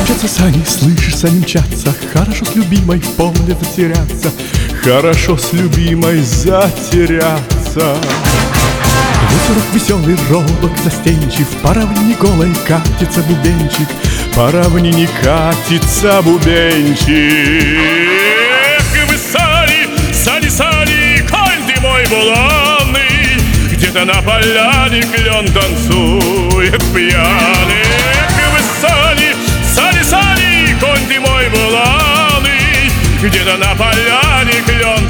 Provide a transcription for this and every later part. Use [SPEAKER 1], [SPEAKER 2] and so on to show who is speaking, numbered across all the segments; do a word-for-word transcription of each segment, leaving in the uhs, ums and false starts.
[SPEAKER 1] Мчатся сани, слышишь, сани мчатся. Хорошо с любимой в поле затеряться. Хорошо с любимой затеряться. Ветерок веселый, робок, застенчив. По равнине голой катится бубенчик. По равнине катится бубенчик. Эх, вы сани, сани, сани, конь ты мой буланный. Где-то на поляне клен танцует пьяный. Эх, вы сани, сани, сани, конь ты мой буланный. Где-то на поляне клен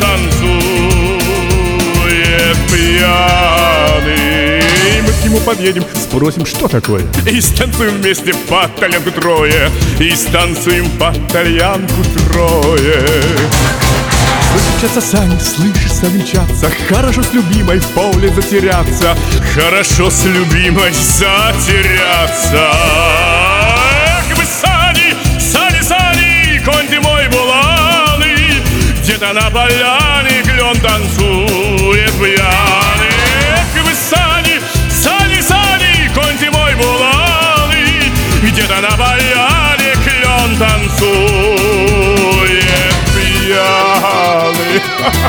[SPEAKER 1] танцует пьяный. Мы к нему подъедем, спросим, что такое. И станцуем вместе по тальянку трое. И станцуем по тальянку трое. Мчатся сани, слышишь, сани мчатся. Хорошо с любимой в поле затеряться. Хорошо с любимой затеряться. Эх, вы сани, сани, сани, конь ты мой буланый. Где-то на поляне клен танцует пьяный. Эх, вы сани, сани, сани, конь ты мой буланый. Где-то на поляне клен танцует пьяный.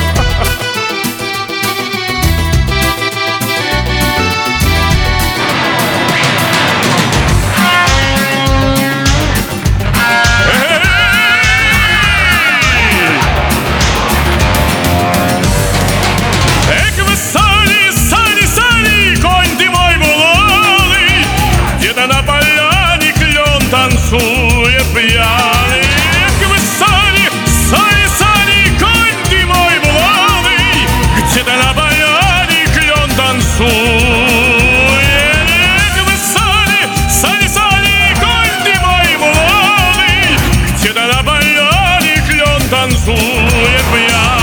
[SPEAKER 1] Танцует пьяный. Эх, вы сани, сани, сани, конь ты мой буланый. Где-то на поляне клен танцует. Эх, вы сани, сани, сани, конь ты мой буланый. Где-то на поляне клен танцует пьяный.